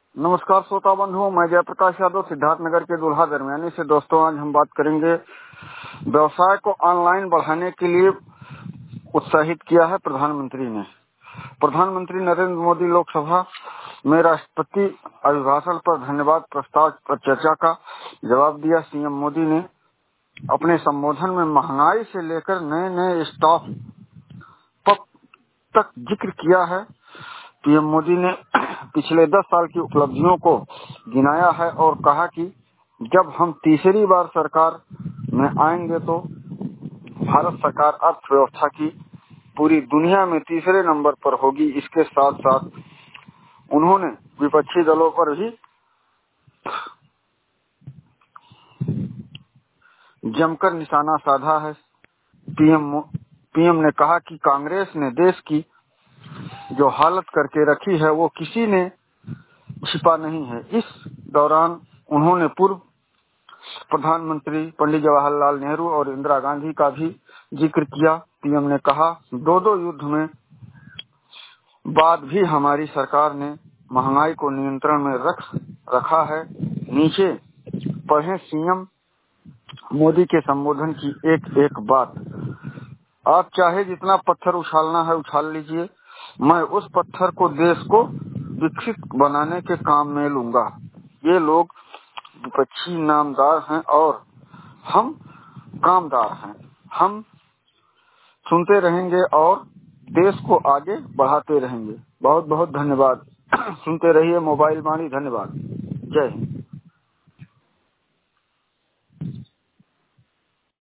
नमस्कार श्रोता बंधुओं, मैं जयप्रकाश यादव सिद्धार्थनगर के दुल्हा दरमियानी से। दोस्तों, आज हम बात करेंगे व्यवसाय को ऑनलाइन बढ़ाने के लिए उत्साहित किया है प्रधानमंत्री ने। प्रधानमंत्री नरेंद्र मोदी लोकसभा में राष्ट्रपति अभिभाषण पर धन्यवाद प्रस्ताव पर चर्चा का जवाब दिया। सीएम मोदी ने अपने संबोधन में महंगाई से लेकर नए नए स्टार्टअप तक जिक्र किया है। पीएम मोदी ने पिछले 10 साल की उपलब्धियों को गिनाया है और कहा कि जब हम तीसरी बार सरकार में आएंगे तो भारत सरकार अर्थव्यवस्था की पूरी दुनिया में तीसरे नंबर पर होगी। इसके साथ साथ उन्होंने विपक्षी दलों पर भी जमकर निशाना साधा है। पीएम ने कहा कि कांग्रेस ने देश की जो हालत करके रखी है वो किसी ने छिपा नहीं है। इस दौरान उन्होंने पूर्व प्रधानमंत्री पंडित जवाहरलाल नेहरू और इंदिरा गांधी का भी जिक्र किया। पीएम ने कहा, दो युद्ध में बाद भी हमारी सरकार ने महंगाई को नियंत्रण में रखा है। नीचे पढ़ें सीएम मोदी के संबोधन की एक एक बात। आप चाहे जितना पत्थर उछालना है उछाल लीजिए, मैं उस पत्थर को देश को विकसित बनाने के काम में लूंगा। ये लोग विपक्षी नामदार हैं और हम कामदार हैं। हम सुनते रहेंगे और देश को आगे बढ़ाते रहेंगे। बहुत बहुत धन्यवाद। सुनते रहिए मोबाइल वाणी। धन्यवाद। जय हिंद।